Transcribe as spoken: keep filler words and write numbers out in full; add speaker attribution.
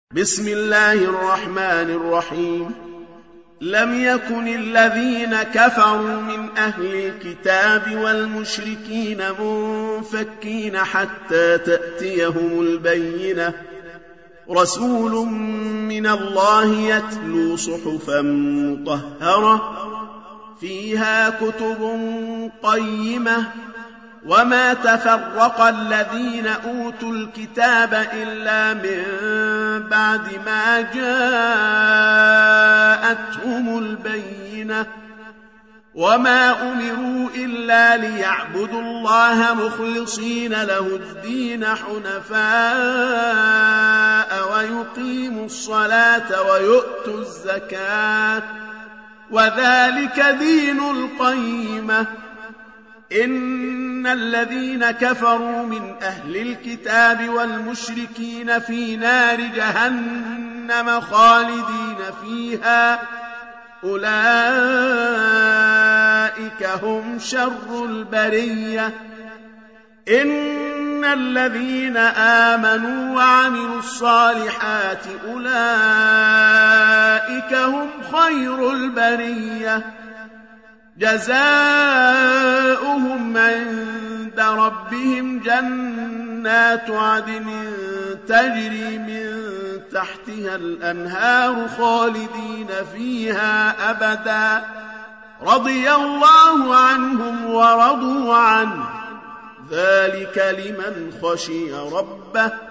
Speaker 1: بسم الله الرحمن الرحيم لم يكن الذين كفروا من أهل الكتاب والمشركين منفكين حتى تأتيهم البينة رسول من الله يتلو صحفا مطهرة فيها كتب قيمة وما تفرق الذين أوتوا الكتاب إلا من بعد ما جاءتهم البينة وما أمروا إلا ليعبدوا الله مخلصين له الدين حنفاء ويقيموا الصلاة ويؤتوا الزكاة وذلك دين القيمة إن الذين كفروا من أهل الكتاب والمشركين في نار جهنم خالدين فيها أولئك هم شر البرية إن الذين آمنوا وعملوا الصالحات أولئك هم خير البرية جزاؤهم عند ربهم جنات عدن تجري من تحتها الأنهار خالدين فيها أبدا رضي الله عنهم ورضوا عنه ذلك لمن خشي ربه